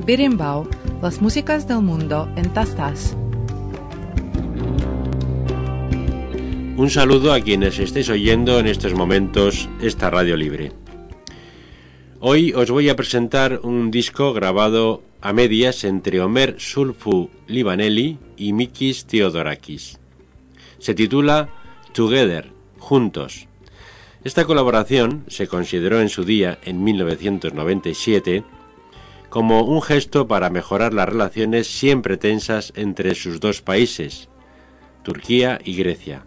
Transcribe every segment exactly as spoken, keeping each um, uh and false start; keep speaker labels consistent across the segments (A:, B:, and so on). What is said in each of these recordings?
A: Berimbau, las músicas del mundo en Tastas.
B: Un saludo a quienes estéis oyendo en estos momentos esta radio libre. Hoy os voy a presentar un disco grabado a medias entre Ömer Zulfü Livaneli y Mikis Theodorakis. Se titula Together, Juntos. Esta colaboración se consideró en su día, en mil novecientos noventa y siete, como un gesto para mejorar las relaciones siempre tensas entre sus dos países, Turquía y Grecia.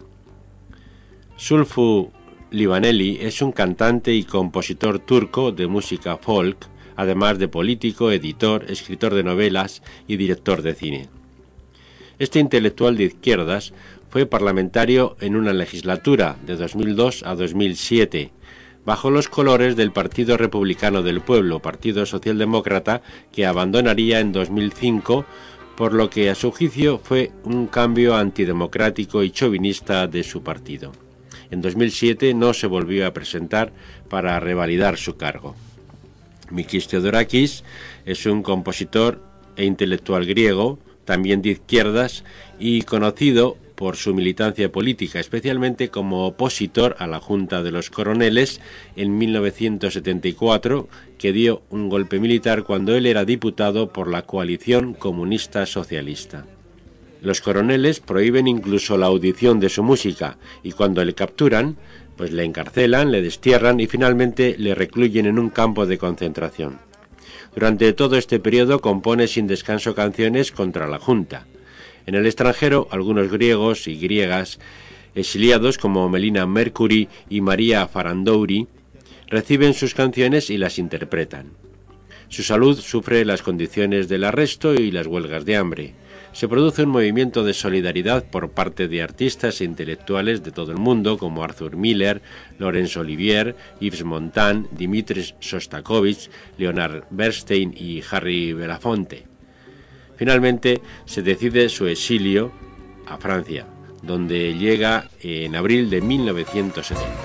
B: Zulfü Livaneli es un cantante y compositor turco de música folk, además de político, editor, escritor de novelas y director de cine. Este intelectual de izquierdas fue parlamentario en una legislatura de dos mil dos a dos mil siete, bajo los colores del Partido Republicano del Pueblo, Partido Socialdemócrata, que abandonaría en dos mil cinco, por lo que a su juicio fue un cambio antidemocrático y chauvinista de su partido. En dos mil siete no se volvió a presentar para revalidar su cargo. Mikis Theodorakis es un compositor e intelectual griego, también de izquierdas, y conocido por su militancia política, especialmente como opositor a la Junta de los Coroneles en mil novecientos setenta y cuatro, que dio un golpe militar cuando él era diputado por la coalición comunista-socialista. Los coroneles prohíben incluso la audición de su música y cuando le capturan, pues le encarcelan, le destierran y finalmente le recluyen en un campo de concentración. Durante todo este periodo compone sin descanso canciones contra la Junta. En el extranjero, algunos griegos y griegas exiliados como Melina Mercury y Maria Farandouri reciben sus canciones y las interpretan. Su salud sufre las condiciones del arresto y las huelgas de hambre. Se produce un movimiento de solidaridad por parte de artistas e intelectuales de todo el mundo como Arthur Miller, Laurence Olivier, Yves Montand, Dimitris Shostakovich, Leonard Bernstein y Harry Belafonte. Finalmente se decide su exilio a Francia, donde llega en abril de mil novecientos setenta.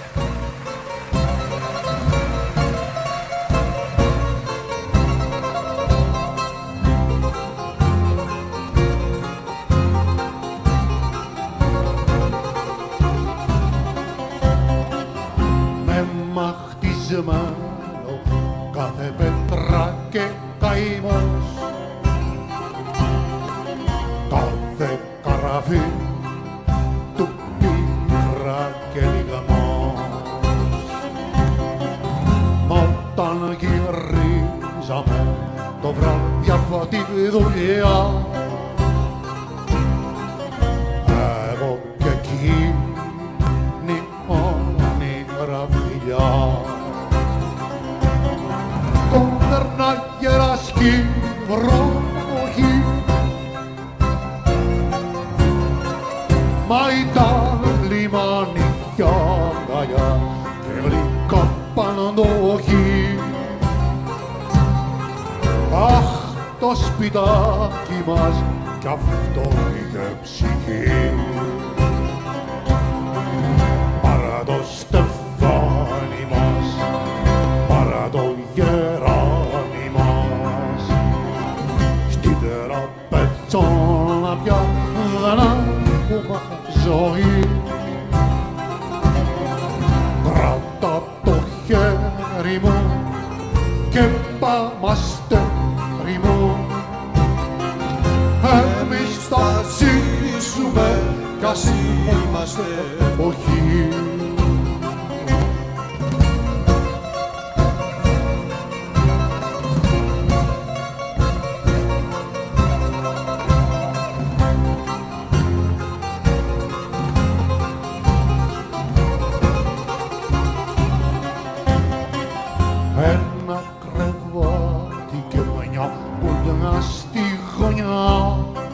C: Κάθε πέτρα και καημός, κάθε καραφί του πήρα και λιγμός. Μα όταν γυρίζαμε το βράδυ από τη δουλειά, εγώ και εκείνη όνειρα φιλιά. Γερασκή βροχή, μα ήταν λιμανιά αγκαλιά και γλυκά παναντοχή. Αχ, το σπιτάκι μας κι αυτό είχε ψυχή. Παρά το στεφάνι μας, παρά το γεράνι μας, στην τεραπετσόνα πια δεν έχουμε ζωή. Κράτα το χέρι μου και πάμε αστέρι μου, εμείς θα ζήσουμε κι ας είμαστε εποχή. Ένα κρεβάτι και μια πουλιά στη γωνιά,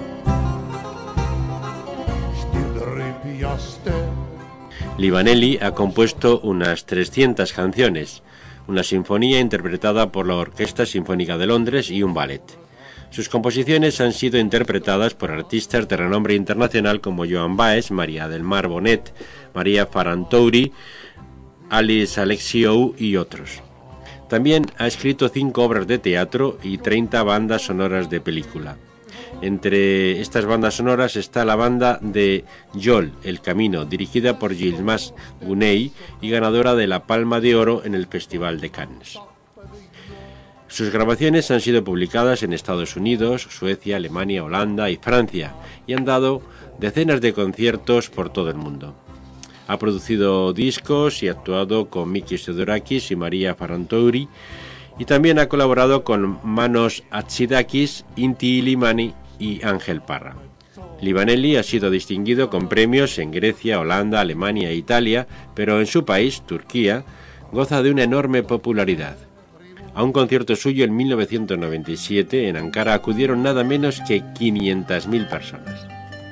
C: στην τρύπια στέλνει.
B: Livaneli ha compuesto unas trescientas canciones, una sinfonía interpretada por la Orquesta Sinfónica de Londres y un ballet. Sus composiciones han sido interpretadas por artistas de renombre internacional como Joan Baez, Maria del Mar Bonet, Maria Farandouri, Alice Alexiou y otros. También ha escrito cinco obras de teatro y treinta bandas sonoras de película. Entre estas bandas sonoras está la banda de Yol, El Camino, dirigida por Yilmaz Güney y ganadora de la Palma de Oro en el Festival de Cannes. Sus grabaciones han sido publicadas en Estados Unidos, Suecia, Alemania, Holanda y Francia y han dado decenas de conciertos por todo el mundo. Ha producido discos y ha actuado con Mikis Theodorakis y Maria Ferrantouri y también ha colaborado con Manos Hatzidakis, Inti Illimani y Ángel Parra. Livaneli ha sido distinguido con premios en Grecia, Holanda, Alemania e Italia, pero en su país, Turquía, goza de una enorme popularidad. A un concierto suyo en mil novecientos noventa y siete en Ankara acudieron nada menos que quinientas mil personas.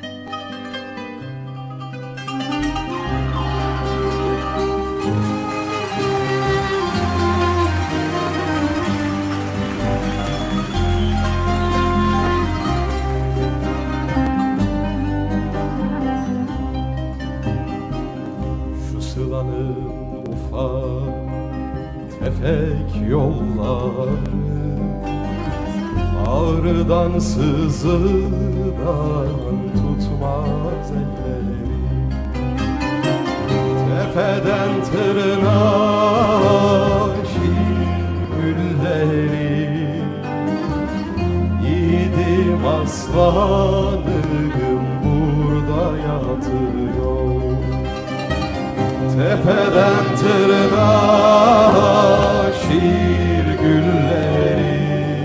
D: Tefek yolları ağrıdan sızıdan tutmaz elleri, tepeden tırnağa şiir gülleri, yiğidim aslanım burada yatıyor. Tepeden tırnağa şiir gülleri,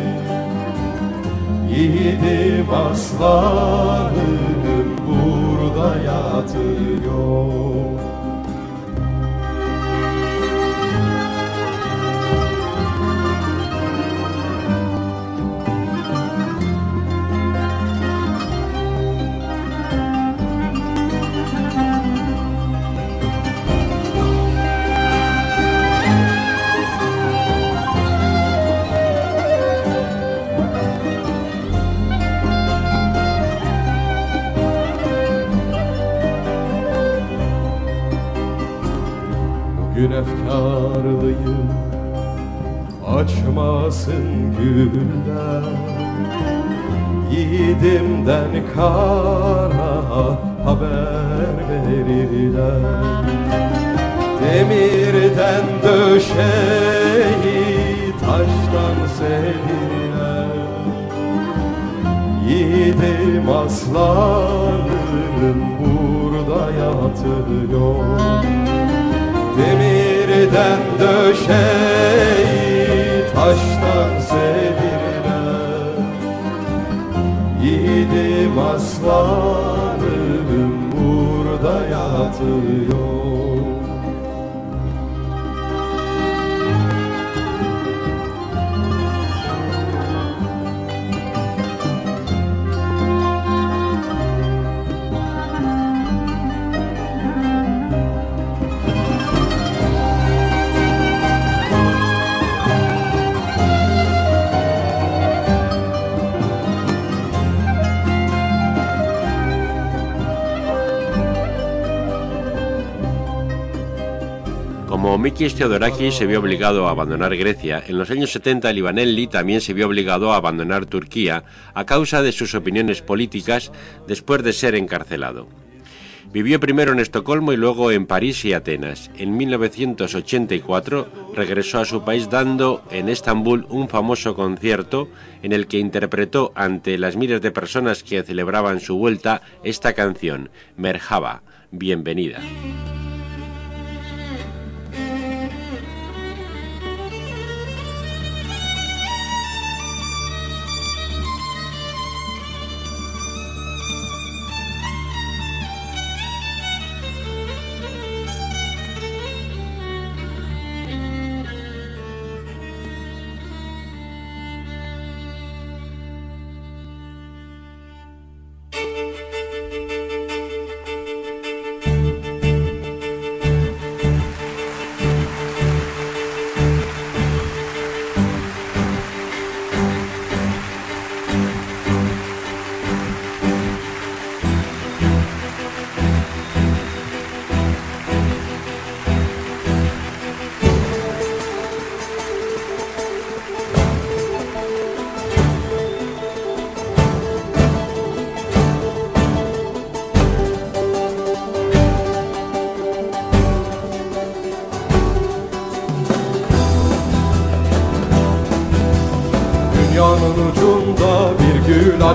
D: yiğidim aslanım burada yatıyor. Bugün efkarlıyım, açmasın güller, yiğidimden kara haber verirler. Demirden döşeyi taştan serirler, yiğidim aslanım burada yatıyor. Demirden döşeyi taştan serirler, yiğidim aslanım burada yatıyor.
B: Como Mikis Theodorakis se vio obligado a abandonar Grecia, en los años setenta Livaneli también se vio obligado a abandonar Turquía a causa de sus opiniones políticas después de ser encarcelado. Vivió primero en Estocolmo y luego en París y Atenas. En mil novecientos ochenta y cuatro regresó a su país dando en Estambul un famoso concierto en el que interpretó ante las miles de personas que celebraban su vuelta esta canción, Merhaba, bienvenida.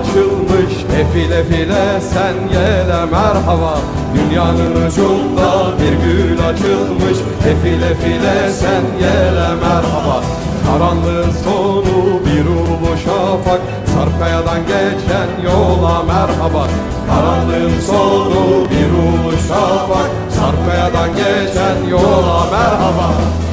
D: açılmış, efile file sen gele merhaba. Dünyanın ucunda bir gül açılmış, efile file sen gele merhaba. Karanlığın sonu bir ulu şafak, Sarpkayadan geçen yola merhaba. Karanlığın sonu bir ulu şafak, Sarpkayadan geçen yola merhaba.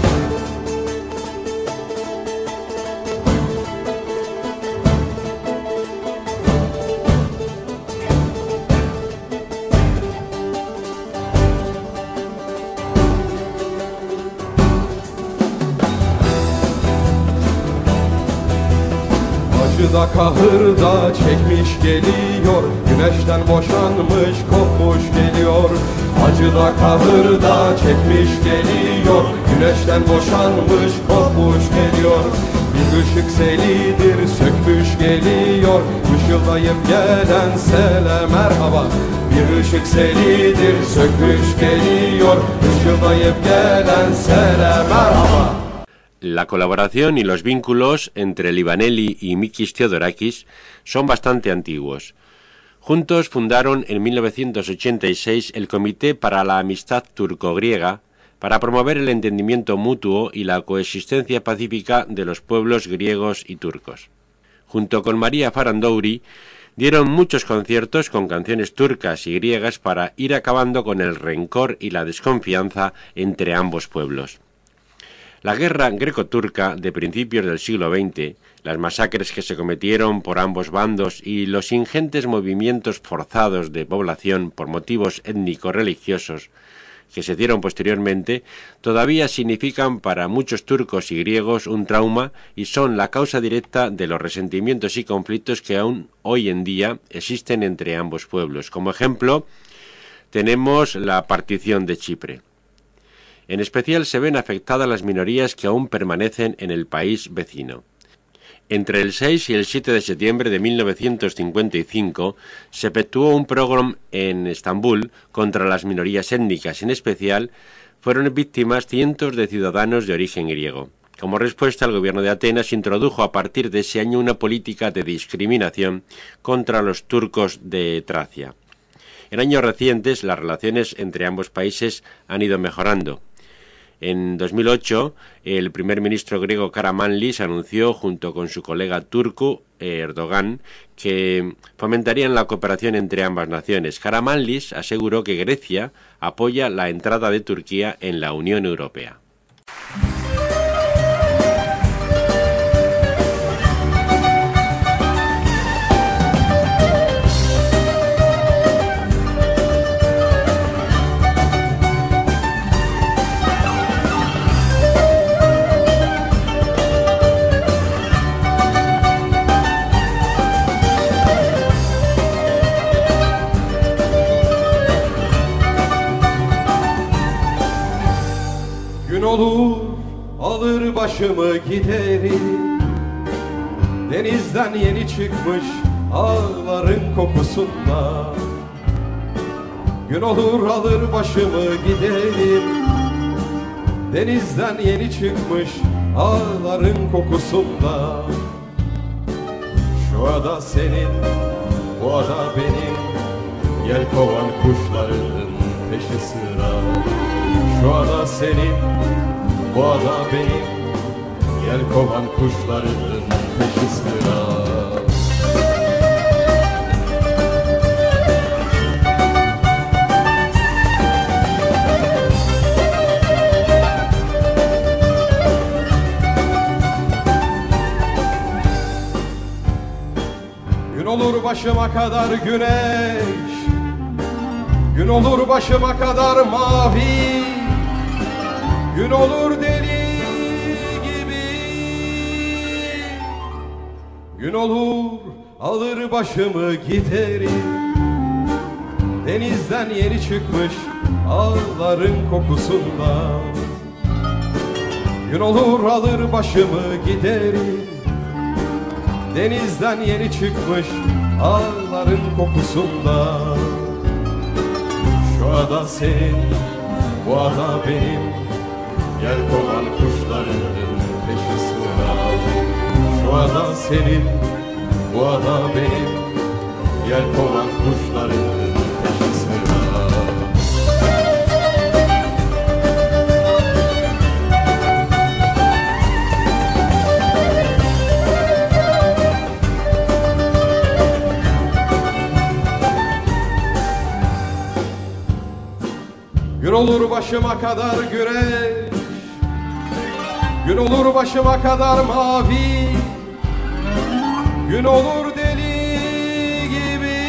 D: Acıda kahırda çekmiş geliyor, güneşten boşanmış kopmuş geliyor. Acıda kahırda çekmiş geliyor, güneşten boşanmış kopmuş geliyor. Bir ışık selidir sökmüş geliyor, ışıldayıp gelen sele merhaba. Bir ışık selidir sökmüş geliyor, ışıldayıp gelen sele merhaba.
B: La colaboración y los vínculos entre Livaneli y Mikis Theodorakis son bastante antiguos. Juntos fundaron en mil novecientos ochenta y seis el Comité para la Amistad Turco-Griega para promover el entendimiento mutuo y la coexistencia pacífica de los pueblos griegos y turcos. Junto con María Farandouri dieron muchos conciertos con canciones turcas y griegas para ir acabando con el rencor y la desconfianza entre ambos pueblos. La guerra greco-turca de principios del siglo veinte, las masacres que se cometieron por ambos bandos y los ingentes movimientos forzados de población por motivos étnico-religiosos que se dieron posteriormente, todavía significan para muchos turcos y griegos un trauma y son la causa directa de los resentimientos y conflictos que aún hoy en día existen entre ambos pueblos. Como ejemplo, tenemos la partición de Chipre. En especial se ven afectadas las minorías que aún permanecen en el país vecino. Entre el seis y el siete de septiembre de mil novecientos cincuenta y cinco se efectuó un pogrom en Estambul contra las minorías étnicas. En especial fueron víctimas cientos de ciudadanos de origen griego. Como respuesta, el gobierno de Atenas introdujo a partir de ese año una política de discriminación contra los turcos de Tracia. En años recientes las relaciones entre ambos países han ido mejorando. En dos mil ocho, el primer ministro griego Karamanlis anunció, junto con su colega turco Erdogan, que fomentarían la cooperación entre ambas naciones. Karamanlis aseguró que Grecia apoya la entrada de Turquía en la Unión Europea.
D: Olur alır başımı giderim, denizden yeni çıkmış ağların kokusunda. Gün olur alır başımı giderim, denizden yeni çıkmış ağların kokusunda. Şu ada senin, bu ada benim, yelkovan kuşların peşi sıra. Şu ada senin, bu ada benim, yelkovan kuşların peşi sıra. Gün olur başıma kadar güneş, gün olur başıma kadar mavi, gün olur deli gibi, gün olur alır başımı giderim, denizden yeni çıkmış ağların kokusunda. Gün olur alır başımı giderim, denizden yeni çıkmış ağların kokusunda. Şu ada senin, bu ada benim, yelkovan kuşların peşi sıra. Şu ada senin, bu ada benim, Yelkovan kuşların peşisine. Gün olur başıma kadar güneş, gün olur başıma kadar mavi, gün olur deli gibi,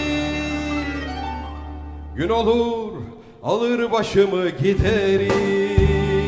D: gün olur alır başımı giderim.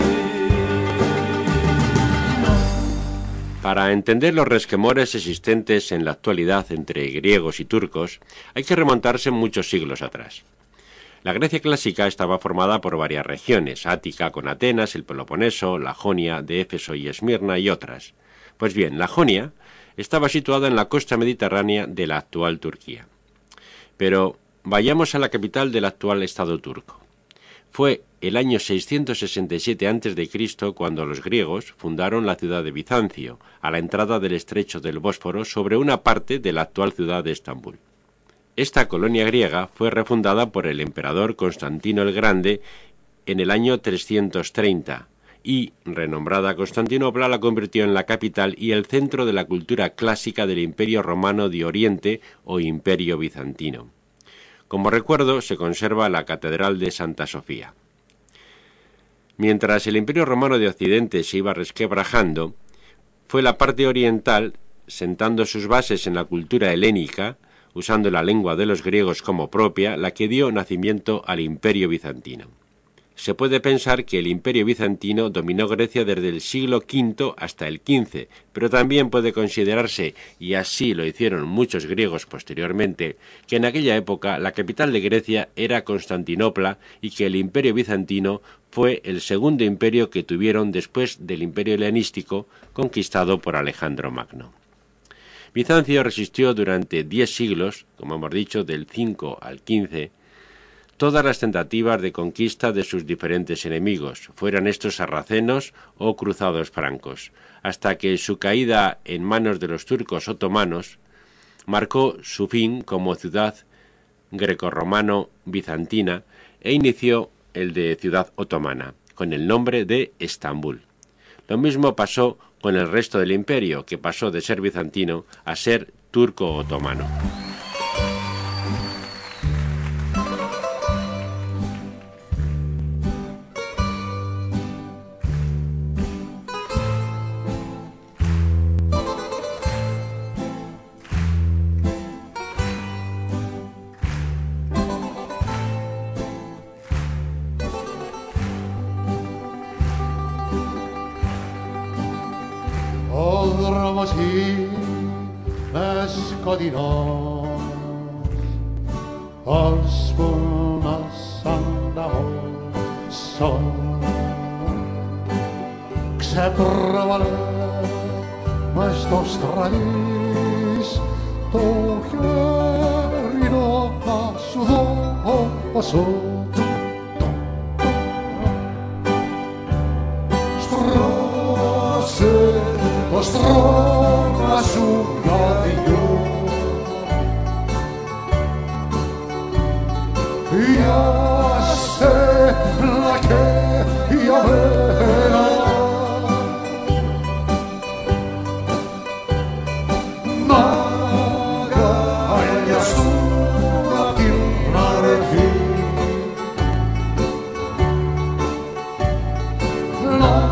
B: Para entender los resquemores existentes en la actualidad entre griegos y turcos, hay que remontarse muchos siglos atrás. La Grecia clásica estaba formada por varias regiones, Ática con Atenas, el Peloponeso, la Jonia de Éfeso y Esmirna y otras. Pues bien, la Jonia estaba situada en la costa mediterránea de la actual Turquía. Pero vayamos a la capital del actual Estado turco. Fue el año seiscientos sesenta y siete antes de Cristo cuando los griegos fundaron la ciudad de Bizancio, a la entrada del estrecho del Bósforo, sobre una parte de la actual ciudad de Estambul. Esta colonia griega fue refundada por el emperador Constantino el Grande en el año trescientos treinta y, renombrada Constantinopla, la convirtió en la capital y el centro de la cultura clásica del Imperio Romano de Oriente o Imperio Bizantino. Como recuerdo, se conserva la Catedral de Santa Sofía. Mientras el Imperio Romano de Occidente se iba resquebrajando, fue la parte oriental, sentando sus bases en la cultura helénica, usando la lengua de los griegos como propia, la que dio nacimiento al Imperio Bizantino. Se puede pensar que el Imperio Bizantino dominó Grecia desde el siglo quinto hasta el quince, pero también puede considerarse, y así lo hicieron muchos griegos posteriormente, que en aquella época la capital de Grecia era Constantinopla y que el Imperio Bizantino fue el segundo imperio que tuvieron después del Imperio helenístico conquistado por Alejandro Magno. Bizancio resistió durante diez siglos, como hemos dicho, del cinco al quince, todas las tentativas de conquista de sus diferentes enemigos, fueran estos sarracenos o cruzados francos, hasta que su caída en manos de los turcos otomanos marcó su fin como ciudad grecorromano-bizantina e inició el de ciudad otomana, con el nombre de Estambul. Lo mismo pasó con el resto del imperio, que pasó de ser bizantino a ser turco-otomano.
C: Così esco di nos al spunas andavoso Ξέπραβαλε μες στο στραβής το χέρι να σου δώσω Στρώσε το στρώμα σου για δυο για σένα και για μένα να αγκαλιαστούν απ' την αρχή να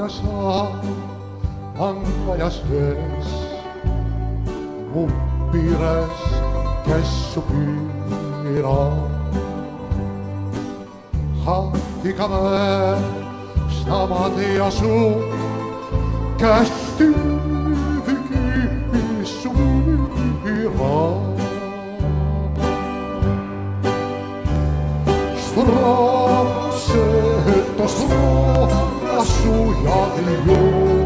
C: sa langajas vees, mu piires kässu piira. Hatikamäe samad ja suu kästi kissu piira. Strassetto strassu ja joo.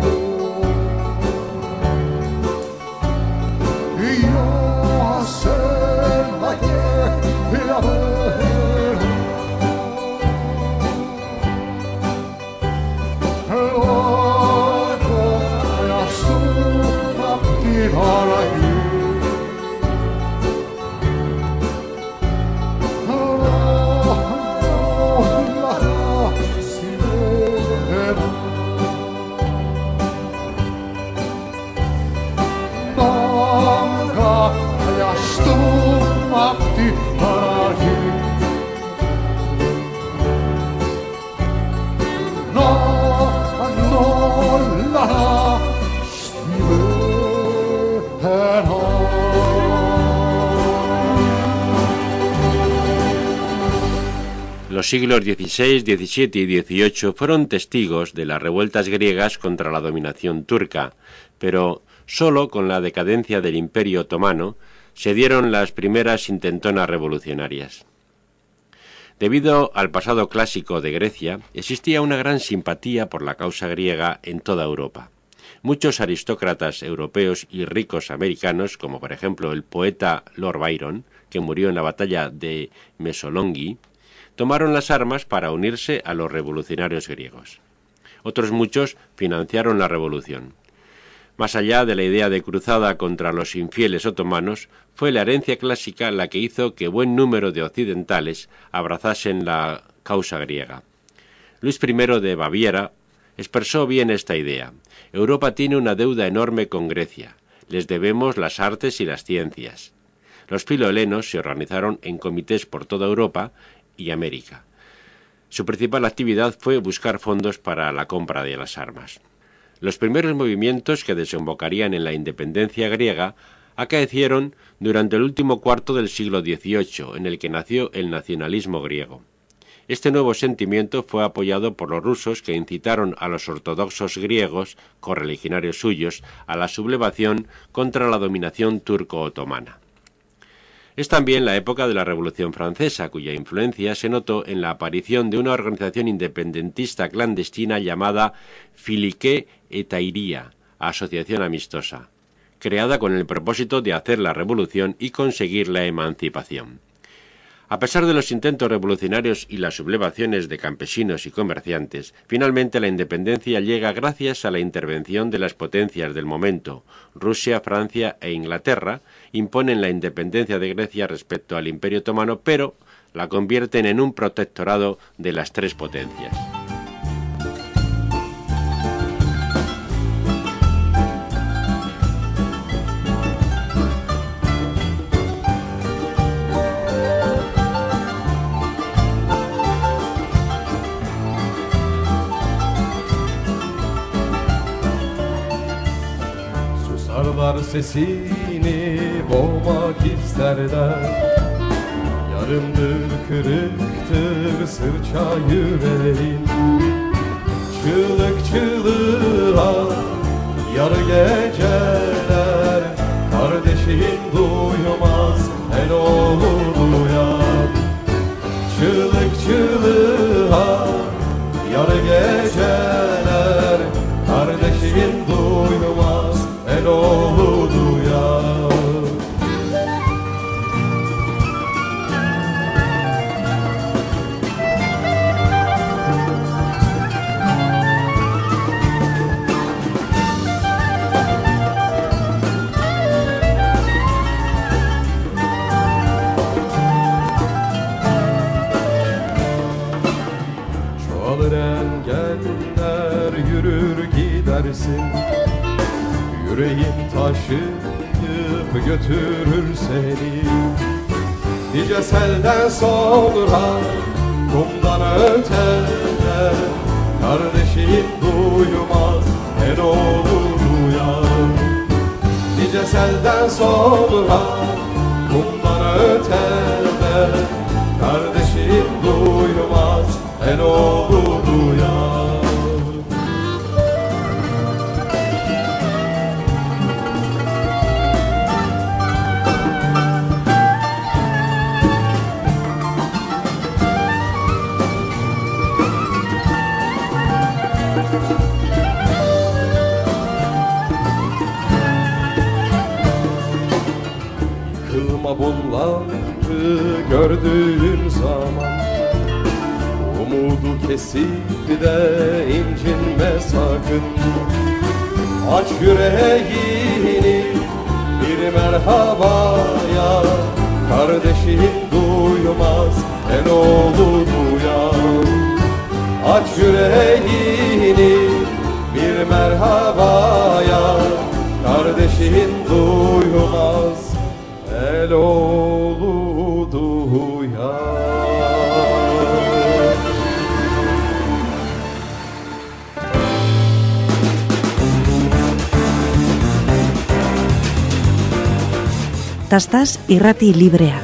C: Ja sen näkee ja verran. Loika ja suumat kivarahi.
B: Los siglos dieciséis, diecisiete y dieciocho fueron testigos de las revueltas griegas contra la dominación turca, pero solo con la decadencia del Imperio Otomano se dieron las primeras intentonas revolucionarias. Debido al pasado clásico de Grecia, existía una gran simpatía por la causa griega en toda Europa. Muchos aristócratas europeos y ricos americanos, como por ejemplo el poeta Lord Byron, que murió en la batalla de Mesolonghi, tomaron las armas para unirse a los revolucionarios griegos. Otros muchos financiaron la revolución. Más allá de la idea de cruzada contra los infieles otomanos, fue la herencia clásica la que hizo que buen número de occidentales abrazasen la causa griega. Luis primero de Baviera expresó bien esta idea. Europa tiene una deuda enorme con Grecia. Les debemos las artes y las ciencias. Los filohelenos se organizaron en comités por toda Europa y América. Su principal actividad fue buscar fondos para la compra de las armas. Los primeros movimientos que desembocarían en la independencia griega acaecieron durante el último cuarto del siglo dieciocho, en el que nació el nacionalismo griego. Este nuevo sentimiento fue apoyado por los rusos, que incitaron a los ortodoxos griegos, correligionarios suyos, a la sublevación contra la dominación turco-otomana. Es también la época de la Revolución Francesa, cuya influencia se notó en la aparición de una organización independentista clandestina llamada Philique Etairia, Asociación Amistosa, creada con el propósito de hacer la revolución y conseguir la emancipación. A pesar de los intentos revolucionarios y las sublevaciones de campesinos y comerciantes, finalmente la independencia llega gracias a la intervención de las potencias del momento. Rusia, Francia e Inglaterra imponen la independencia de Grecia respecto al Imperio Otomano, pero la convierten en un protectorado de las tres potencias.
D: Sesini boğmak isterler. Yarımdır kırıktır sırça yüreğim. Çığlık çığlığa yarı geceler. Kardeşin duymaz el oğlu duyar. Çığlık çığlığa yarı geceler. Kardeşin duymaz el oğlu duyar. Çoğalır engeller, yürür gidersin. Yüreğin taşıyıp götürür seni. Nice selden sonra kumdan ötede kardeşin duymaz el olur uyar. Nice selden sonra kumdan ötede, kardeşin duymaz el olur uyar. Kılma bunları gördüğün zaman, umudu kesip de incinme sakın. Aç yüreğini bir merhabaya, kardeşin duymaz el olur uyar. Aç yüreğini bir merhabaya, kardeşin duymaz el olur uyar.
E: Tastas irrati librea.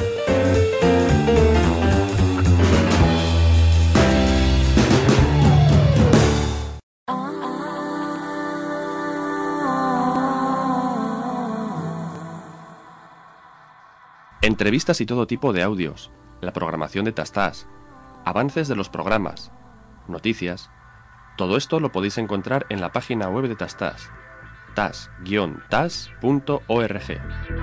F: Entrevistas y todo tipo de audios, la programación de Tastas, avances de los programas, noticias. Todo esto lo podéis encontrar en la página web de Tastas, tas guion tas punto org.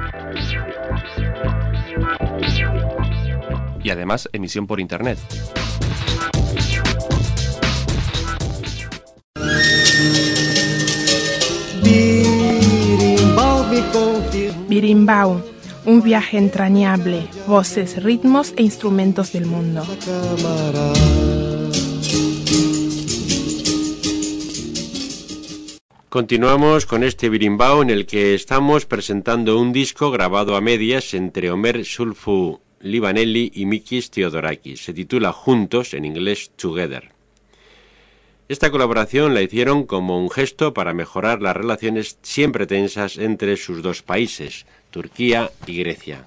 F: Y además emisión por internet.
G: Birimbau, un viaje entrañable, voces, ritmos e instrumentos del mundo.
B: Continuamos con este birimbao en el que estamos presentando un disco grabado a medias entre Omer Sulfu Livaneli y Mikis Theodorakis. Se titula Juntos, en inglés Together. Esta colaboración la hicieron como un gesto para mejorar las relaciones siempre tensas entre sus dos países, Turquía y Grecia.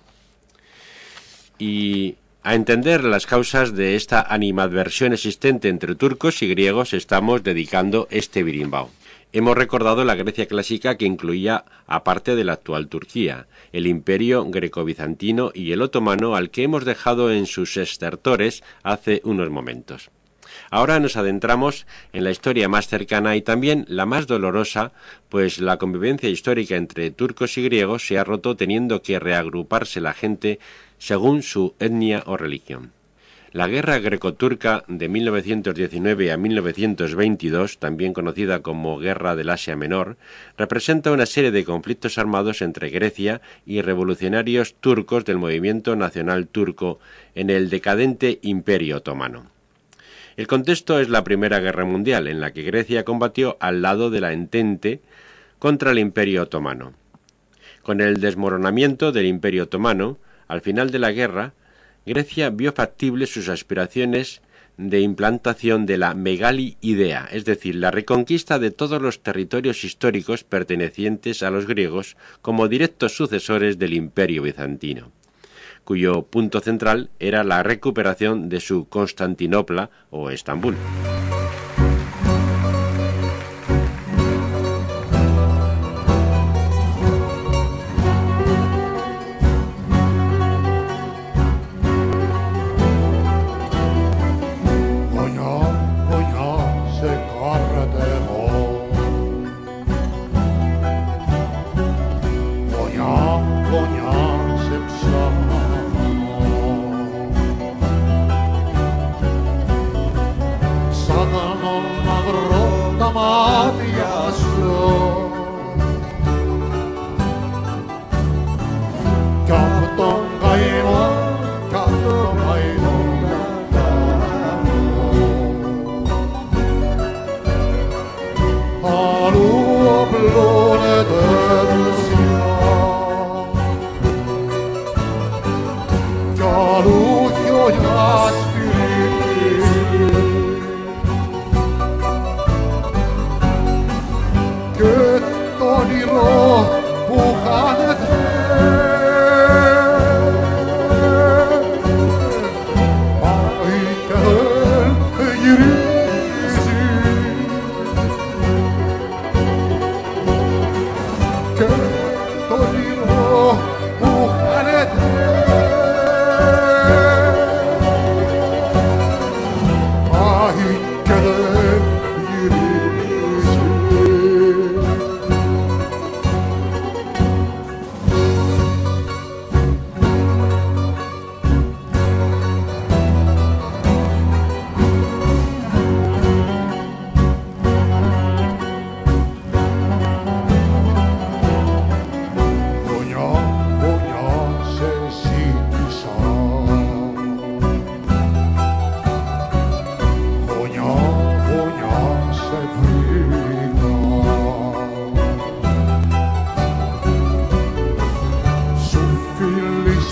B: Y a entender las causas de esta animadversión existente entre turcos y griegos estamos dedicando este birimbao. Hemos recordado la Grecia clásica que incluía, aparte de la actual Turquía, el imperio greco-bizantino y el otomano al que hemos dejado en sus estertores hace unos momentos. Ahora nos adentramos en la historia más cercana y también la más dolorosa, pues la convivencia histórica entre turcos y griegos se ha roto teniendo que reagruparse la gente según su etnia o religión. La guerra greco-turca de mil novecientos diecinueve a mil novecientos veintidós, también conocida como Guerra del Asia Menor, representa una serie de conflictos armados entre Grecia y revolucionarios turcos del movimiento nacional turco en el decadente Imperio Otomano. El contexto es la Primera Guerra Mundial, en la que Grecia combatió al lado de la Entente contra el Imperio Otomano. Con el desmoronamiento del Imperio Otomano, al final de la guerra, Grecia vio factibles sus aspiraciones de implantación de la megali idea, es decir, la reconquista de todos los territorios históricos pertenecientes a los griegos como directos sucesores del Imperio bizantino, cuyo punto central era la recuperación de su Constantinopla o Estambul.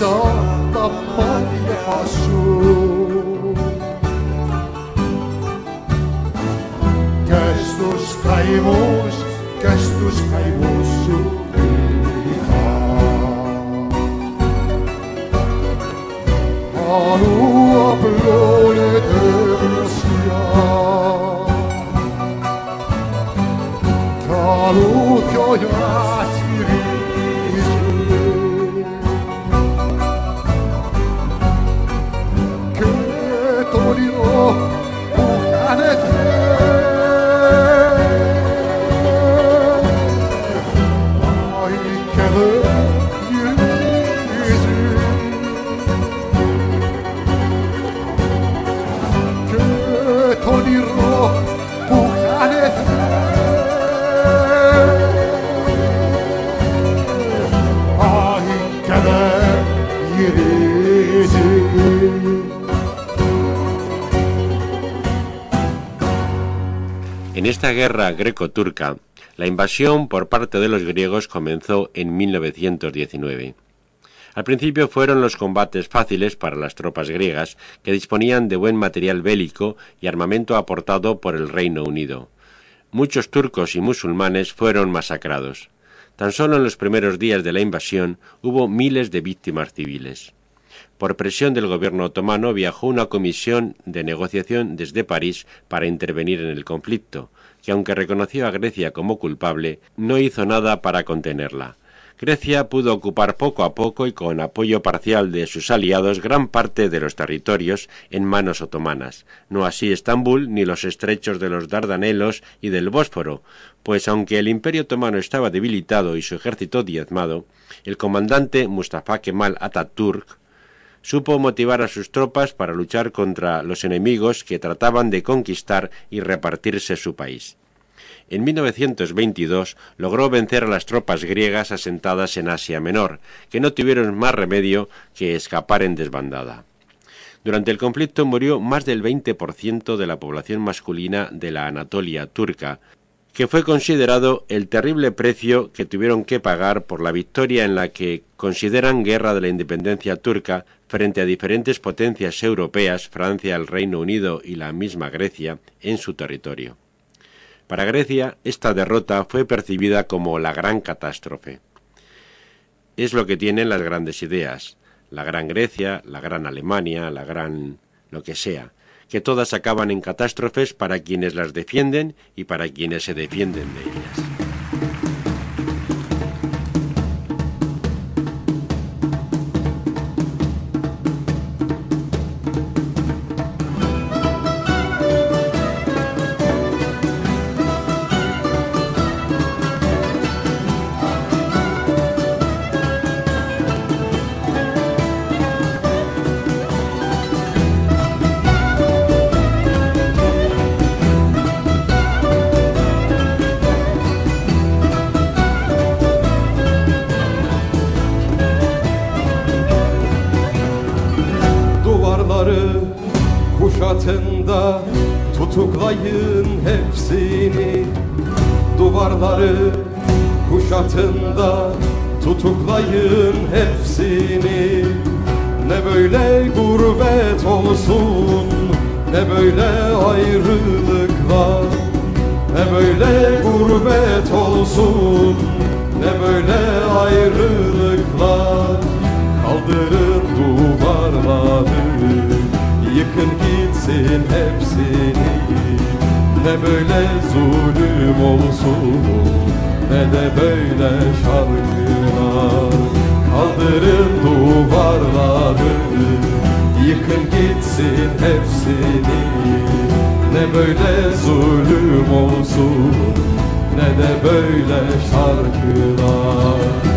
C: da paglia su. Gestus caimus, Gestus caimus subica. Alua proletersia, talutio iasirisi, che torirò bucanete.
B: En esta guerra greco-turca, la invasión por parte de los griegos comenzó en mil novecientos diecinueve. Al principio fueron los combates fáciles para las tropas griegas, que disponían de buen material bélico y armamento aportado por el Reino Unido. Muchos turcos y musulmanes fueron masacrados. Tan solo en los primeros días de la invasión hubo miles de víctimas civiles. Por presión del gobierno otomano viajó una comisión de negociación desde París para intervenir en el conflicto, que aunque reconoció a Grecia como culpable, no hizo nada para contenerla. Grecia pudo ocupar poco a poco y con apoyo parcial de sus aliados gran parte de los territorios en manos otomanas, no así Estambul ni los estrechos de los Dardanelos y del Bósforo, pues aunque el Imperio otomano estaba debilitado y su ejército diezmado, el comandante Mustafa Kemal Atatürk supo motivar a sus tropas para luchar contra los enemigos que trataban de conquistar y repartirse su país. En mil novecientos veintidós logró vencer a las tropas griegas asentadas en Asia Menor, que no tuvieron más remedio que escapar en desbandada. Durante el conflicto murió más del veinte por ciento de la población masculina de la Anatolia turca, que fue considerado el terrible precio que tuvieron que pagar por la victoria en la que consideran guerra de la independencia turca frente a diferentes potencias europeas, Francia, el Reino Unido y la misma Grecia, en su territorio. Para Grecia, esta derrota fue percibida como la gran catástrofe. Es lo que tienen las grandes ideas, la gran Grecia, la gran Alemania, la gran lo que sea, que todas acaban en catástrofes para quienes las defienden y para quienes se defienden de ellas.
D: Kuşatında tutuklayın hepsini. Duvarları kuşatında tutuklayın hepsini. Ne böyle gurbet olsun, ne böyle ayrılıklar. Ne böyle gurbet olsun, ne böyle ayrılıklar. Kaldırın duvarları, yıkın gitsin hepsini. Ne böyle zulüm olsun, ne de böyle şarkılar. Kaldırın duvarları, yıkın gitsin hepsini. Ne böyle zulüm olsun, ne de böyle şarkılar.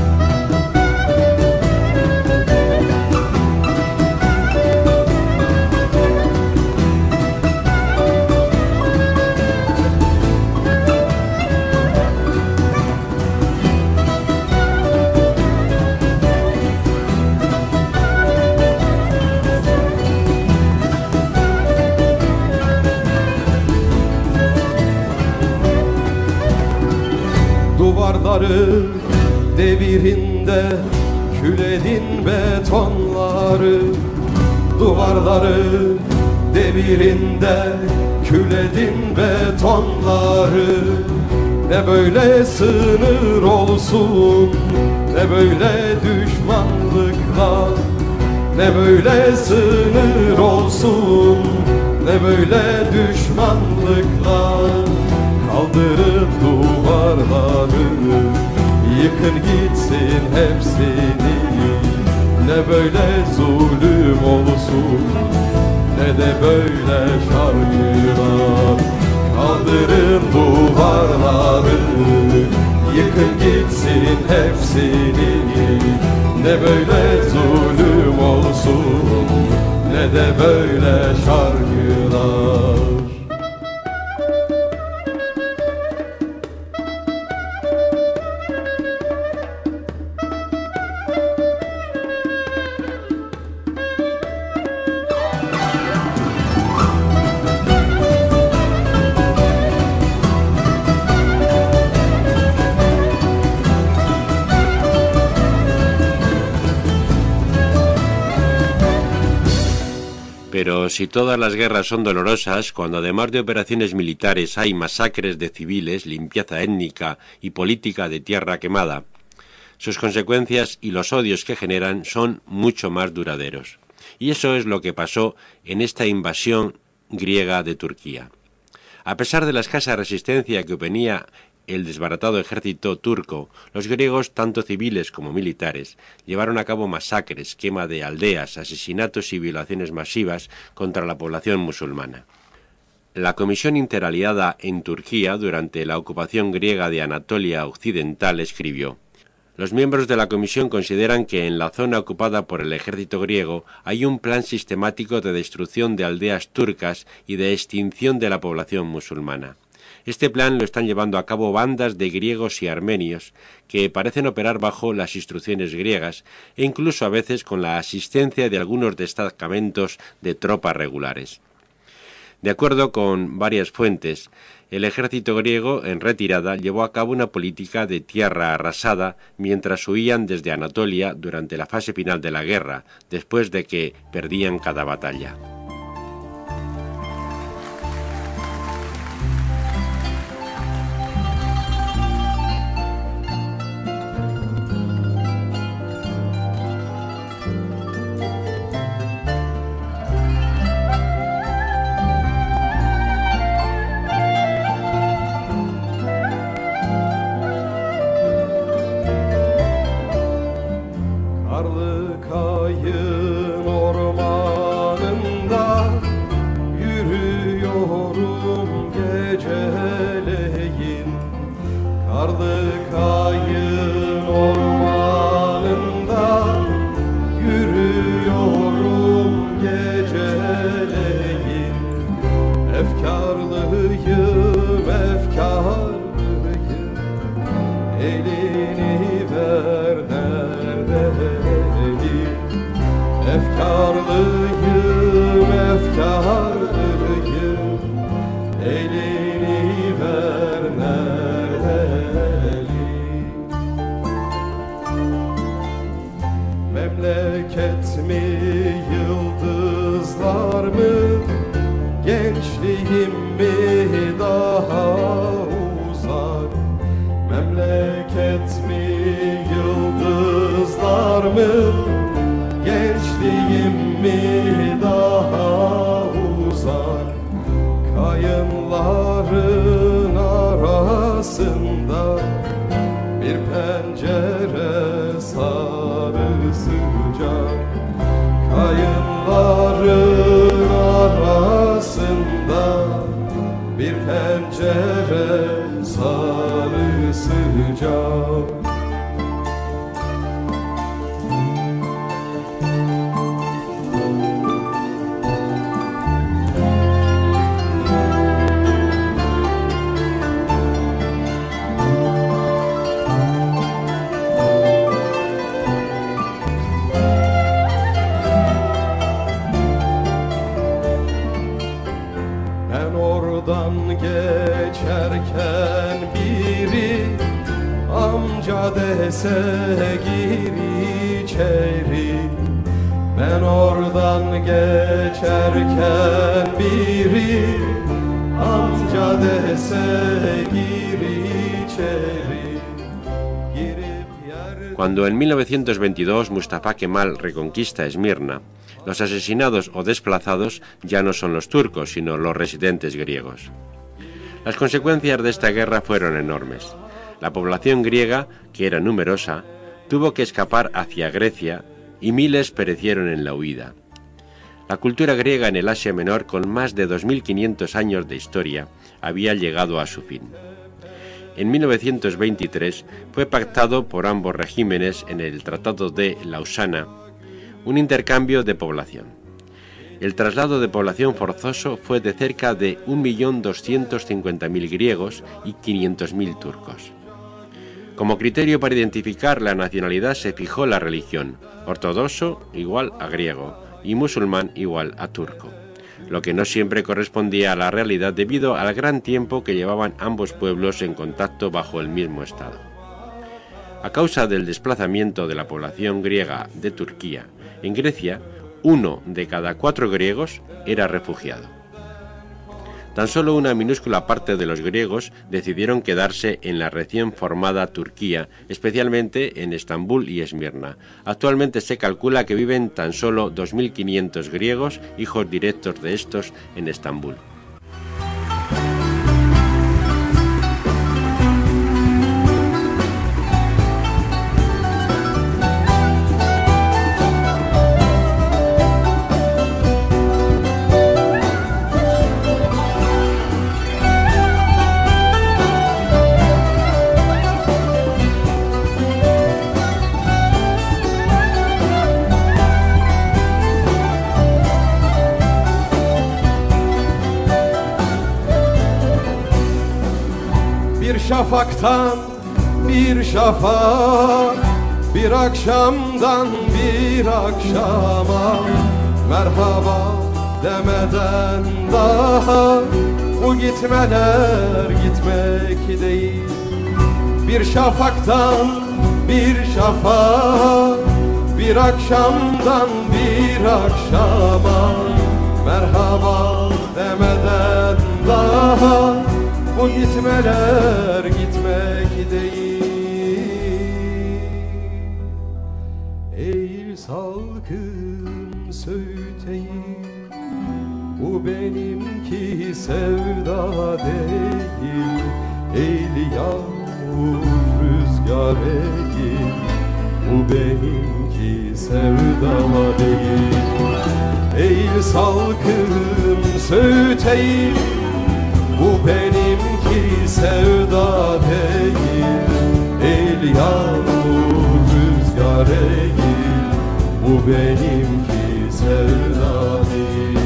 D: Duvarları devirinde küledin betonları, duvarları demirinde küledin betonları. Ne böyle sınır olsun, ne böyle düşmanlıklar, ne böyle sınır olsun, ne böyle düşmanlıklar. Kaldırın duvarları, yıkın gitsin hepsini. Ne böyle zulüm olsun, ne de böyle şarkılar. Kaldırın duvarları, yıkın gitsin hepsini. Ne böyle zulüm olsun, ne de böyle şarkılar.
B: Pero si todas las guerras son dolorosas, cuando además de operaciones militares hay masacres de civiles, limpieza étnica y política de tierra quemada, sus consecuencias y los odios que generan son mucho más duraderos. Y eso es lo que pasó en esta invasión griega de Turquía. A pesar de la escasa resistencia que oponía el desbaratado ejército turco, los griegos, tanto civiles como militares, llevaron a cabo masacres, quema de aldeas, asesinatos y violaciones masivas contra la población musulmana. La Comisión Interaliada en Turquía, durante la ocupación griega de Anatolia Occidental, escribió: los miembros de la Comisión consideran que en la zona ocupada por el ejército griego hay un plan sistemático de destrucción de aldeas turcas y de extinción de la población musulmana. Este plan lo están llevando a cabo bandas de griegos y armenios que parecen operar bajo las instrucciones griegas e incluso a veces con la asistencia de algunos destacamentos de tropas regulares. De acuerdo con varias fuentes, el ejército griego en retirada llevó a cabo una política de tierra arrasada mientras huían desde Anatolia durante la fase final de la guerra, después de que perdían cada batalla.
D: Dese gir içeri. Ben oradan geçerken biri amca dese gir içeri.
B: Cuando en mil novecientos veintidós Mustafa Kemal reconquista Esmirna, los asesinados o desplazados ya no son los turcos, sino los residentes griegos. Las consecuencias de esta guerra fueron enormes. La población griega, que era numerosa, tuvo que escapar hacia Grecia y miles perecieron en la huida. La cultura griega en el Asia Menor, con más de dos mil quinientos años de historia, había llegado a su fin. En mil novecientos veintitrés fue pactado por ambos regímenes en el Tratado de Lausana un intercambio de población. El traslado de población forzoso fue de cerca de un millón doscientos cincuenta mil griegos y quinientos mil turcos. Como criterio para identificar la nacionalidad se fijó la religión, ortodoxo igual a griego y musulmán igual a turco, lo que no siempre correspondía a la realidad debido al gran tiempo que llevaban ambos pueblos en contacto bajo el mismo Estado. A causa del desplazamiento de la población griega de Turquía, en Grecia, uno de cada cuatro griegos era refugiado. Tan solo una minúscula parte de los griegos decidieron quedarse en la recién formada Turquía, especialmente en Estambul y Esmirna. Actualmente se calcula que viven tan solo dos mil quinientos griegos, hijos directos de estos, en Estambul.
D: Şafaktan bir şafak, bir akşamdan bir akşama merhaba demeden daha bu gitmeler gitmek değil. Bir şafaktan bir şafak, bir akşamdan bir akşama merhaba demeden daha bu gitmeler gitmek değil. Eğil salkım söğüteyim, bu benimki sevda değil. Eğil yağmur rüzgar eğil, bu benimki sevda değil. Eğil salkım söğüteyim, bu benimki sevda değil. El yağmur rüzgar eğil, bu benimki sevda değil.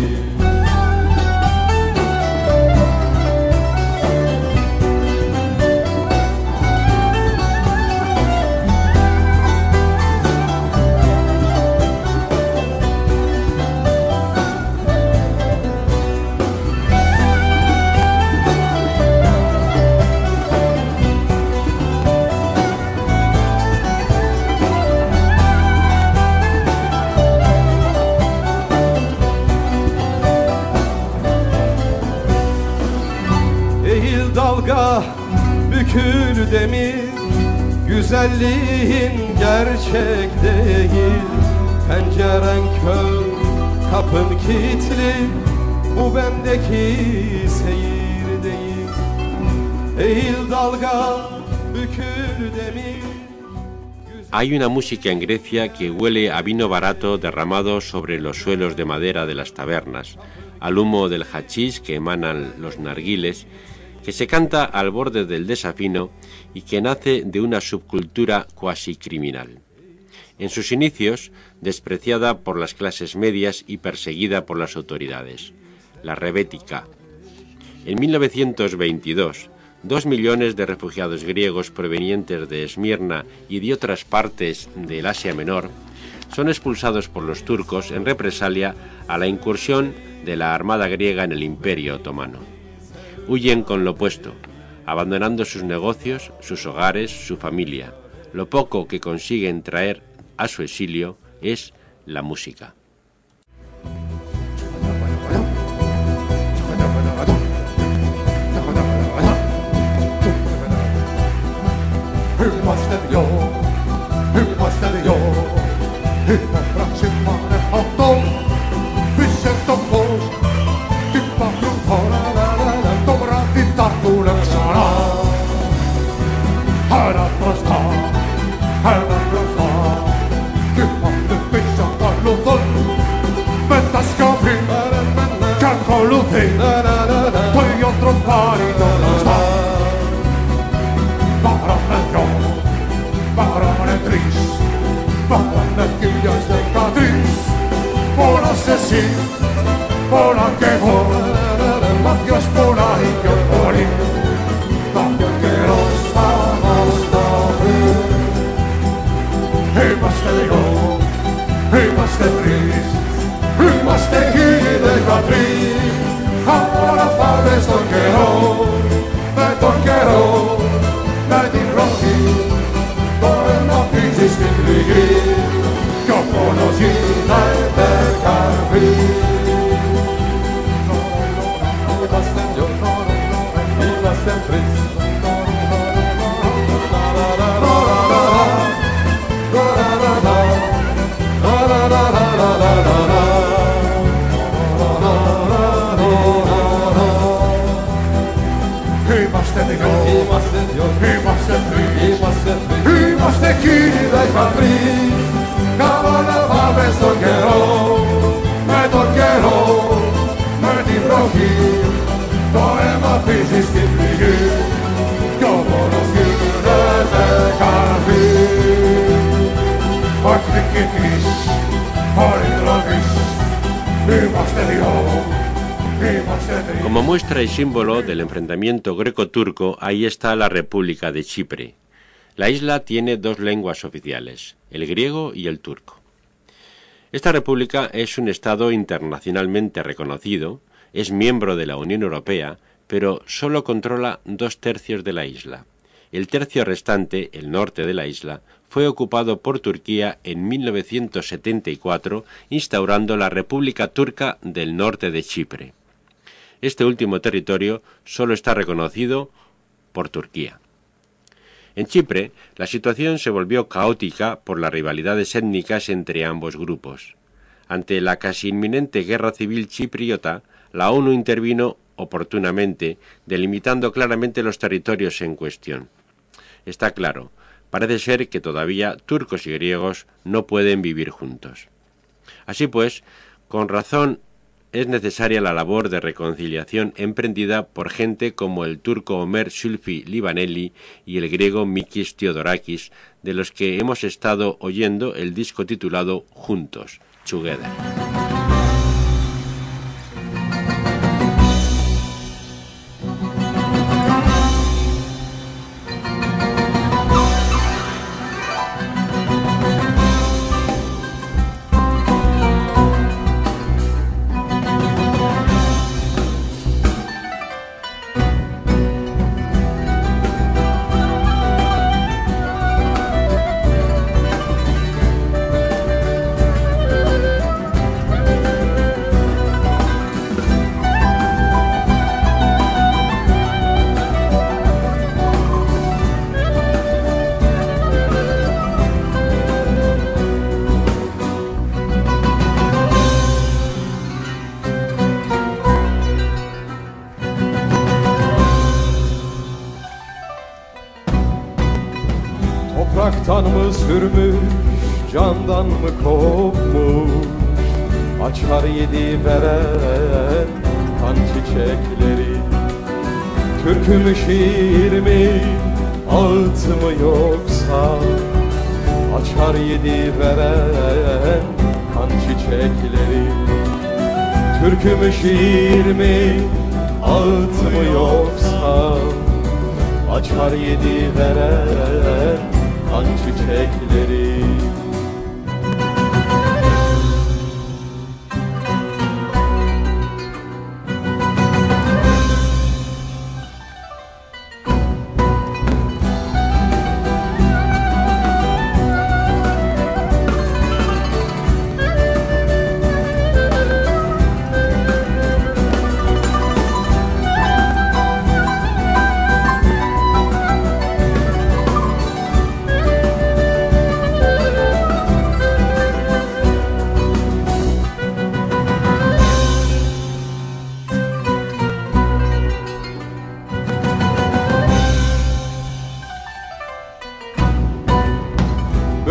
D: Dalga bükül demir, güzelliğin gerçek değil. Penceren kör, kapın kilitli, bu bendeki seyir değil. Eğil dalga bükül demir.
B: Hay una música en Grecia que huele a vino barato derramado sobre los suelos de madera de las tabernas, al humo del hachís que emanan los narguiles, que se canta al borde del desafino y que nace de una subcultura cuasi criminal. En sus inicios, despreciada por las clases medias y perseguida por las autoridades, la rebética. En mil novecientos veintidós, dos millones de refugiados griegos provenientes de Esmirna y de otras partes del Asia Menor son expulsados por los turcos en represalia a la incursión de la armada griega en el Imperio Otomano. Huyen con lo puesto, abandonando sus negocios, sus hogares, su familia. Lo poco que consiguen traer a su exilio es la música.
C: Poi ho trovato non sta Parame Parame tris Parame quillas de catriz Por asesín Por la que voy Mafios por ahí que por ahí Mafios que los vamos a ver Y más te digo Y más te tris Y más te guille de catriz Ahora sabes torquero, me torquero, me dirroji, por el mafiz distinguir, yo conocí la Etercarví. Y más en yo, y más en fris. Y más tequila y capriz, cabana pa' me torquero, me torquero, me dirroji, poema físis que figué, yo conocí desde Carví. Por triquitis, por hidrogis, y más te digo.
B: Como muestra y símbolo del enfrentamiento greco-turco, ahí está la República de Chipre. La isla tiene dos lenguas oficiales, el griego y el turco. Esta república es un estado internacionalmente reconocido, es miembro de la Unión Europea, pero solo controla dos tercios de la isla. El tercio restante, el norte de la isla, fue ocupado por Turquía en mil novecientos setenta y cuatro, instaurando la República Turca del Norte de Chipre. Este último territorio solo está reconocido por Turquía. En Chipre, la situación se volvió caótica por las rivalidades étnicas entre ambos grupos. Ante la casi inminente guerra civil chipriota, la ONU intervino oportunamente, delimitando claramente los territorios en cuestión. Está claro, parece ser que todavía turcos y griegos no pueden vivir juntos. Así pues, con razón, es necesaria la labor de reconciliación emprendida por gente como el turco Ömer Zülfü Livaneli y el griego Mikis Theodorakis, de los que hemos estado oyendo el disco titulado Juntos, Together.
D: Topraktan mı sürmüş, candan mı kopmuş, açar yedi veren kan çiçekleri. Türkü mü şiir mi, ağıt mı yoksa, açar yedi veren kan çiçekleri. Türkü mü şiir mi, ağıt mı yoksa, açar yedi veren kan çiçekleri.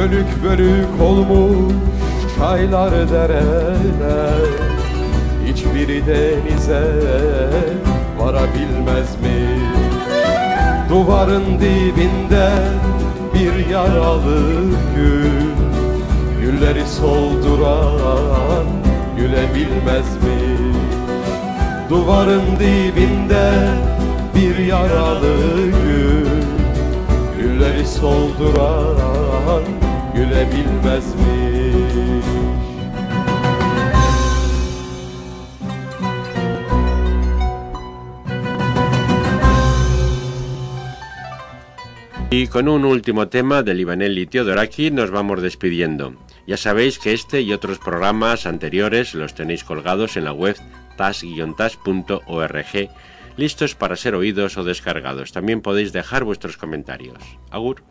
D: Bölük bölük olmuş çaylar dereler, hiçbiri denize varabilmez mi? Duvarın dibinde bir yaralı gül, gülleri solduran gülebilmez mi? Duvarın dibinde bir yaralı gül, gülleri solduran gülebilmez mi?
B: Y con un último tema de Livaneli Teodoraki nos vamos despidiendo. Ya sabéis que este y otros programas anteriores los tenéis colgados en la web tas guion tas punto org, listos para ser oídos o descargados. También podéis dejar vuestros comentarios. Agur.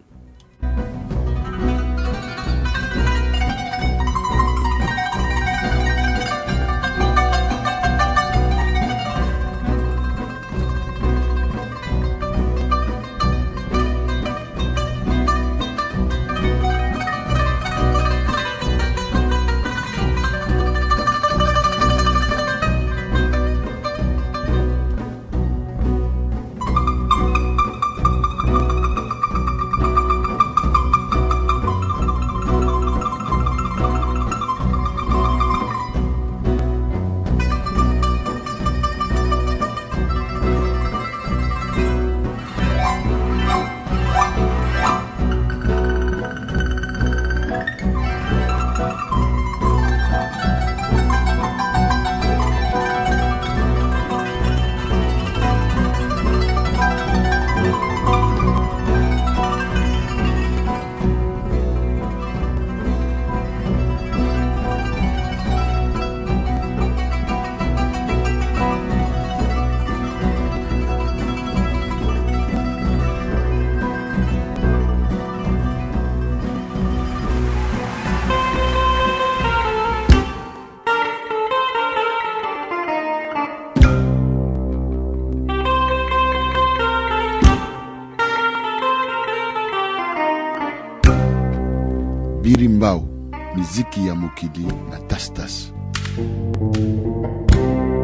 H: Birimbau, miziki ya mokili na tas tas.